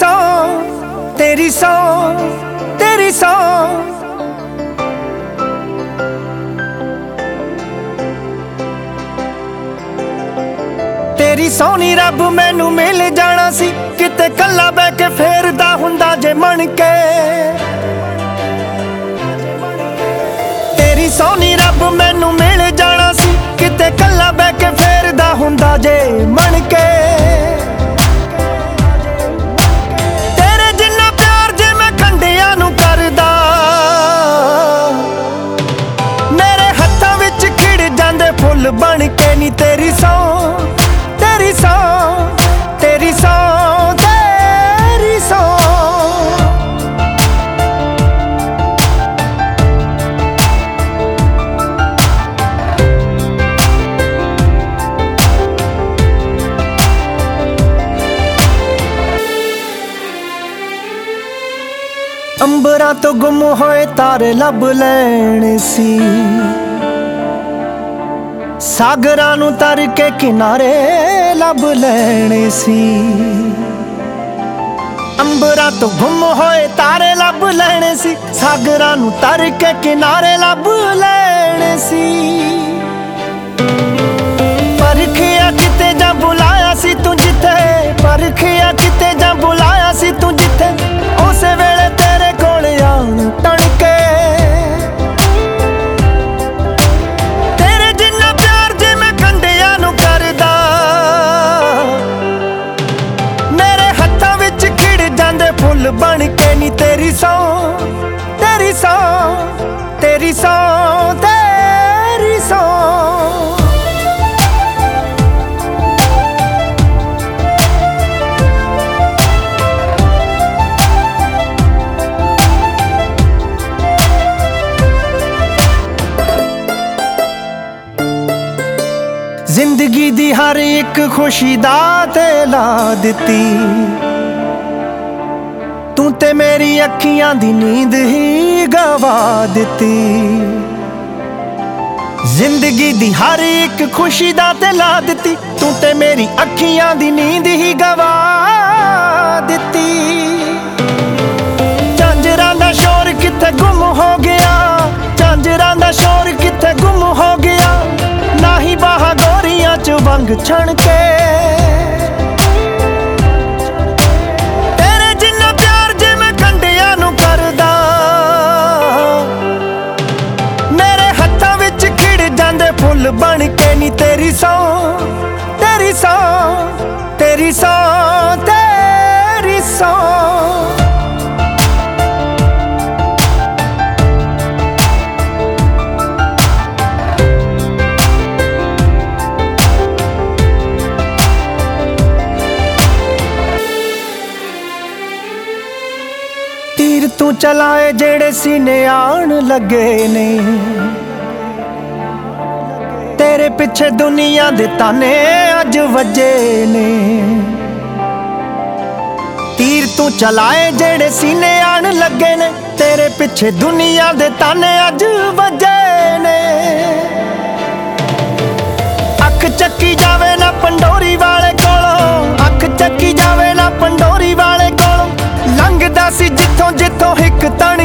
ਸੌਂ ਤੇਰੀ ਸੌਂ ਤੇਰੀ ਸੌਂ। ਤੇਰੀ ਸੋਹਣੀ ਰੱਬ ਮੈਨੂੰ ਮਿਲ ਜਾਣਾ ਸੀ, ਕਿਤੇ ਕੱਲਾ ਬਹਿ ਕੇ ਫੇਰਦਾ ਹੁੰਦਾ ਜੇ ਮਣ ਕੇ। ਤੇਰੀ ਸੋਹਣੀ ਰੱਬ ਮੈਨੂੰ ਮਿਲ ਜਾਣਾ ਸੀ, ਕਿਤੇ ਕੱਲਾ ਬਹਿ ਕੇ ਫੇਰਦਾ ਹੁੰਦਾ ਜੇ ਮਣ ਕੇ। ਤੇਰੇ ਜਿੰਨਾ ਪਿਆਰ ਜੇ ਮੈਂ ਖੰਡਿਆਂ ਨੂੰ ਕਰਦਾ, ਮੇਰੇ ਹੱਥਾਂ ਵਿੱਚ ਖਿੜ ਜਾਂਦੇ ਫੁੱਲ ਬਣ ਕੇ। ਨੀ ਤੇਰੀ ਸੌਂ ਤੇਰੀ ਸੌਂ ਤੇਰੀ ਸੌਂ ਤੇਰੀ ਸੌਂ। ਅੰਬਰਾਂ ਤੋਂ ਗੁੰਮ ਹੋਏ ਤਾਰੇ ਲੱਭ ਲੈਣੇ ਸੀ, ਸਾਗਰਾਂ ਨੂੰ ਤਰ ਕੇ ਕਿਨਾਰੇ ਲੱਭ ਲੈਣੇ ਸੀ। ਅੰਬਰਾਂ ਤੋਂ ਗੁੰਮ ਹੋਏ ਤਾਰੇ ਲੱਭ ਲੈਣੇ ਸੀ, ਸਾਗਰਾਂ ਨੂੰ ਤਰ ਕੇ ਕਿਨਾਰੇ ਲੱਭ ਲੈਣੇ ਸੀ। ਪਰਖਿਆ ਕਿਤੇ ਜਾਂ ਬੁਲਾਇਆ ਸੀ ਤੂੰ ਜਿੱਥੇ, ਪਰਖਿਆ ਕਿਤੇ ਜਾਂ ਬੁਲਾਇਆ ਸੀ ਤੂੰ ਜਿੱਥੇ, ਉਸੇ ਵੇਲੇ ਤੇਰੇ ਕੋਲ ਆਉਣ ਟਣ ਕੇ। ਫੁੱਲ ਬਣ ਕੇ ਨੀ ਤੇਰੀ ਸੌਂ ਤੇਰੀ ਸੌਂ ਤੇਰੀ ਸੌਂ ਤੇਰੀ ਸੌਂ। ਜ਼ਿੰਦਗੀ ਦੀ ਹਰ ਇੱਕ ਖੁਸ਼ੀ ਦਾ ਤੇ ਲਾ ਦਿੱਤੀ, ਤੂੰ ਤੇ ਮੇਰੀ ਅੱਖੀਆਂ ਦੀ ਨੀਂਦ ਹੀ ਗਵਾ ਦਿੱਤੀ। ਜ਼ਿੰਦਗੀ ਦੀ ਹਰ ਇੱਕ ਖੁਸ਼ੀ ਦਾ ਤੇ ਲਾ ਦਿੱਤੀ, ਤੂੰ ਤੇ ਮੇਰੀ ਅੱਖੀਆਂ ਦੀ ਨੀਂਦ ਹੀ ਗਵਾ ਦਿੱਤੀ। ਝਾਂਜਰਾਂ ਦਾ ਸ਼ੋਰ ਕਿੱਥੇ ਗੁੰਮ ਹੋ ਗਿਆ, ਝਾਂਜਰਾਂ ਦਾ ਸ਼ੋਰ ਕਿੱਥੇ ਗੁੰਮ ਹੋ ਗਿਆ, ਨਾ ਹੀ ਬਾਹਾਂ ਗੋਰੀਆਂ ਚ ਵੰਗ ਛਣ ਕੇ। ਫੁੱਲ ਬਣ ਕੇ ਨੀ ਤੇਰੀ ਸੌਂ ਤੇਰੀ ਸੌਂ ਤੇਰੀ ਸੌਂ ਤੇਰੀ ਸੌਂ। ਤੀਰ ਤੂੰ ਚਲਾਏ ਜਿਹੜੇ ਸੀਨੇ ਆਣ ਲੱਗੇ ਨੇ, ਤੇਰੇ ਪਿੱਛੇ ਦੁਨੀਆ ਦੇ ਤਾਨੇ ਅੱਜ ਵੱਜੇ ਨੇ। ਤੀਰ ਤੂੰ ਚਲਾਏ ਜਿਹੜੇ ਸੀਨੇ ਆਣ ਲੱਗੇ ਨੇ, ਤੇਰੇ ਪਿੱਛੇ ਦੁਨੀਆ ਦੇ ਤਾਨੇ ਅੱਜ ਵੱਜੇ ਨੇ। ਅੱਖ ਚੱਕੀ ਜਾਵੇ ਨਾ ਪੰਡੋਰੀ ਵਾਲੇ ਕੋਲੋਂ, ਅੱਖ ਚੱਕੀ ਜਾਵੇ ਨਾ ਪੰਡੋਰੀ ਵਾਲੇ ਕੋਲੋਂ, ਲੰਘਦਾ ਸੀ ਜਿੱਥੋਂ ਜਿੱਥੋਂ ਇੱਕ ਤਣ